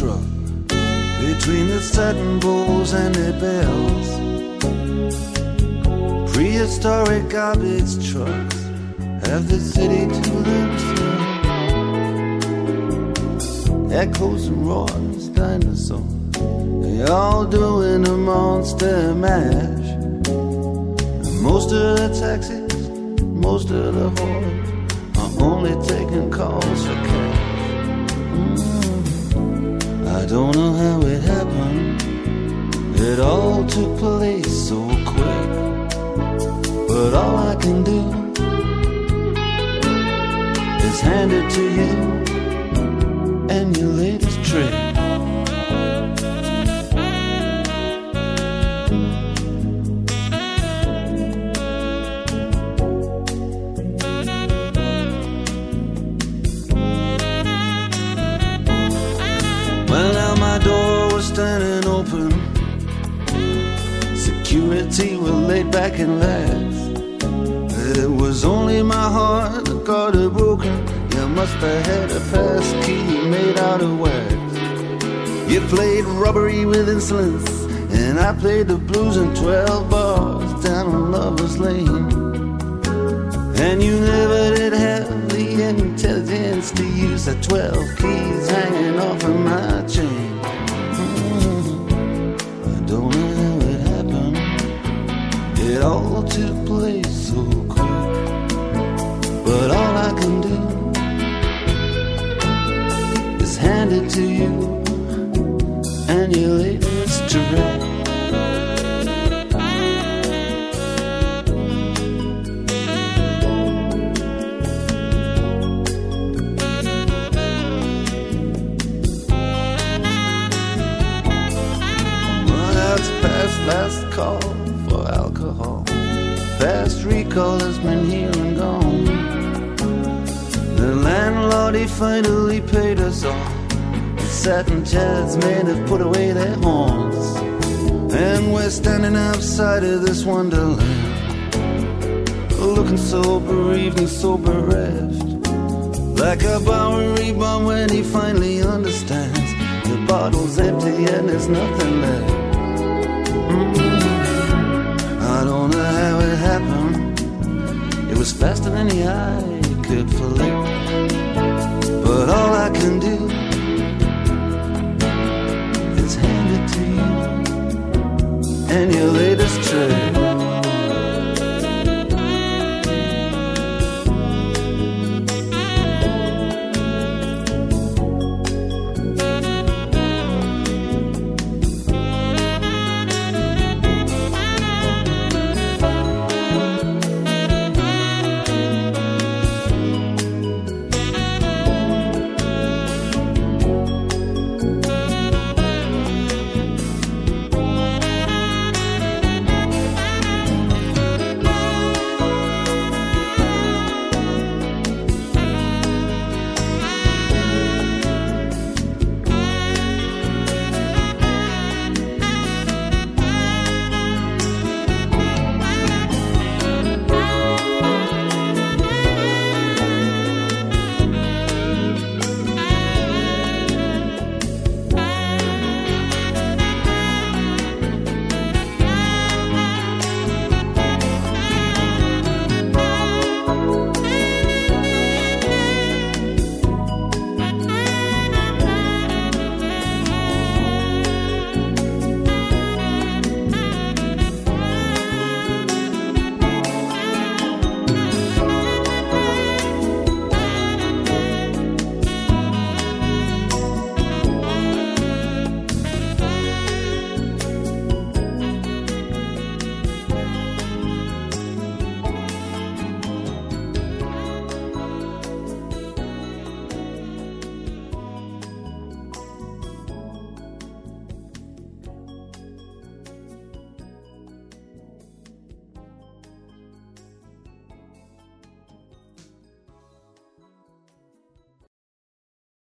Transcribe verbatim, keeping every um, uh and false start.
truck between the satin bowls and the bells. Prehistoric garbage trucks have the city to themselves. Echoes and roars, dinosaurs, they all doing a monster mash. And most of the taxis, most of the whores are only taking calls for cash. Mm. I don't know how it happened, it all took place so quick. But all I can do is hand it to you and your latest trick. Well, now my door was standing open, security were laid back and laughed. It was only my heart that got it broken. You must have had a pass key made out of wax. You played robbery with insolence, and I played the blues in twelve bars down on Lover's Lane. And you never did have the intelligence to use the twelve keys hanging off of my chain. Mm-hmm. I don't know how it happened, it all took place so quick. But all I can do is hand it to you and your latest trick. Well, that's past last call for alcohol. Fast recall has been here and gone. The landlord, he finally paid us all. The satin chairs men have put away their horns. And we're standing outside of this wonderland, looking so bereaved and so bereft, like a Bowery bum when he finally understands the bottle's empty and there's nothing left. Mm-hmm. I don't know how it happened, it was faster than the eye could flick. But all I can do is hand it to you and your latest trick.